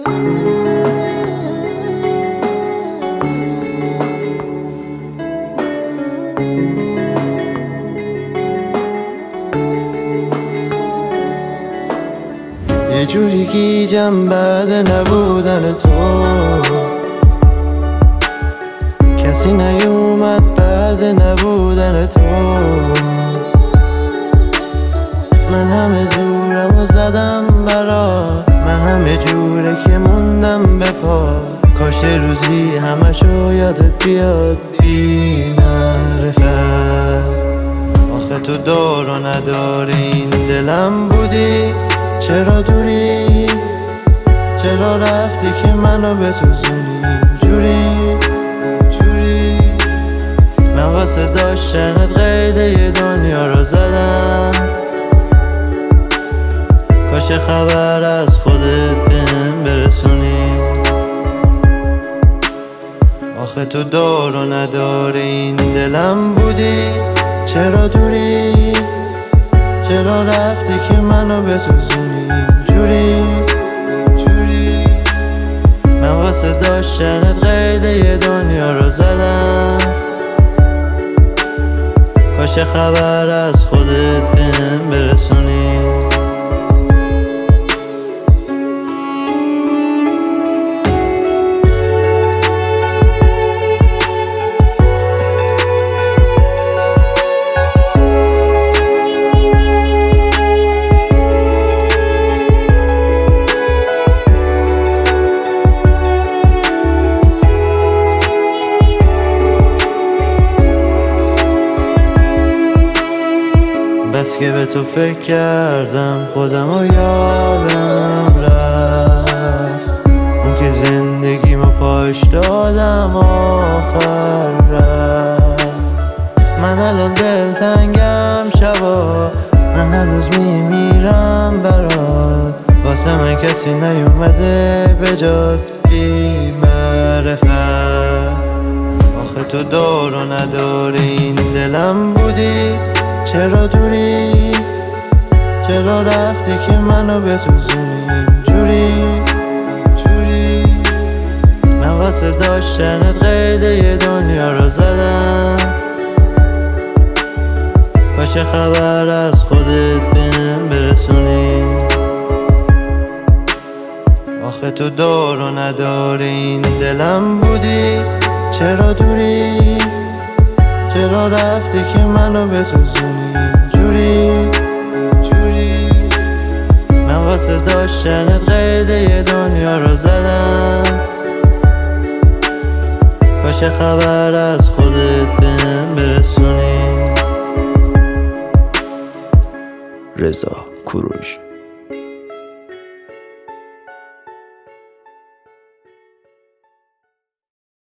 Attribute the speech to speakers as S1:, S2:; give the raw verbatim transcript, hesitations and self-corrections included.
S1: یه جوری گیجم بعد نبودن تو، کسی نیومد بعد نبودن تو. من همه زورم و زدم برات، من همه جوره که موندم به پا. کاش روزی همشو یادت بیاد بی معرفت. آخه تو دار و نداری این دلم بودی، چرا دوری؟ چرا رفتی که منو بسوزونی جوری جوری؟ من واسه داشتنت قیده ی دنیا رو زدم، کاش خبر از خودت بهم برسونی. آخه تو دار و نداری این دلم بودی، چرا دوری؟ چرا رفتی که منو بسوزونی جوری جوری؟ من واسه داشتنت قیده ی دنیا رو زدم، کاش خبر از خودت بهم برسونی. بس که به تو فکر کردم خودم و یادم رفت، اون که زندگیمو پاش دادم آخر رفت. من الان دلتنگم شبا، من هنوز میمیرم برات. واسه من کسی نیومده به جات بی معرفت. آخه تو دار و نداری این دلم بودی، چرا دوری؟ چرا رفتی که منو بسوزونی جوری جوری؟ من واسه داشتنت قیده ی دنیا رو زدم، کاش خبر از خودت بهم برسونی. آخه تو دار و نداری این دلم بودی، چرا دوری؟ چرا رفتی که منو بسوزونی جوری جوری؟ من واسه داشتنت قیده ی دنیا رو زدم، کاش خبر از خودت بهم برسونی.
S2: رضا کوروش.